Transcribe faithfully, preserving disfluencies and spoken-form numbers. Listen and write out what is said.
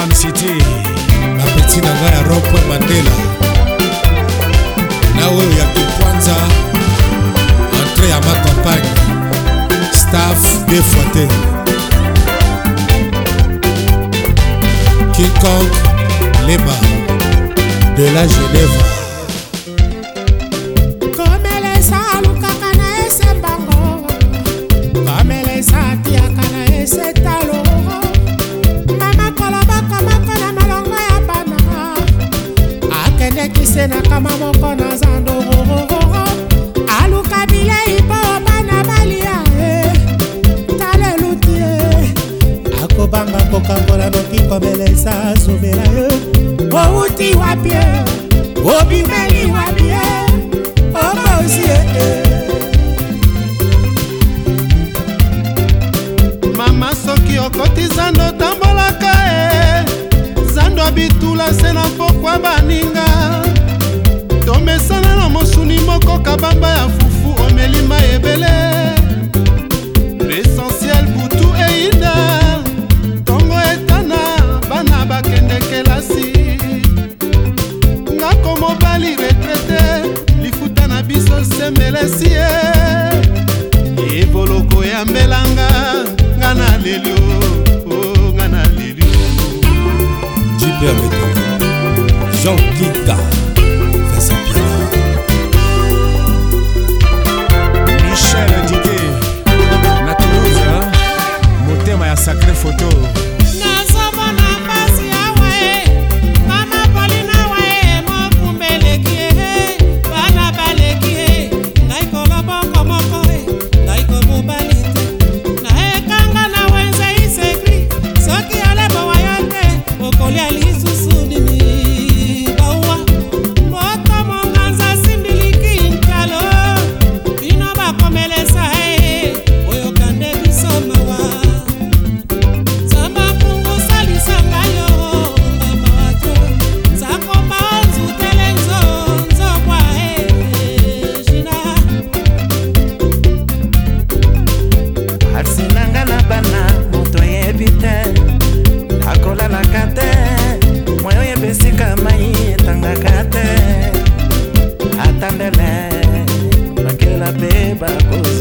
Fan City bapeti na ngai ya Rompwe Mandela na oyo ya Kikwanza entrée ya ma campagne staff de Fote King Kong Leba de la Genève komelesa lukaka na ese bango komelesa tiaka na ese talo mama koloba komako na malongo ya bana akende kisena kama moko na zando aluka bilei po bana balia talelutie akobanga kokangola noki komelesa zobela yo outi wapie obimeli wapie obozie mama soki okoti zando tambolaka e zando bitula se na pokwa baninga tomesana na mosuni moko kabamba ya fufu omelima ebele l'essentiel butu eina tongo etana bana bakende kelasi ngako mobali retraite lifuta na biso semelesi e evoloko ya mbelanga ngana lelio oh ngana lelio Jipper Beto Jean Kita Fessa Piala Michel Dike na Toulouse motema ya sacré photo Atandele, makela beba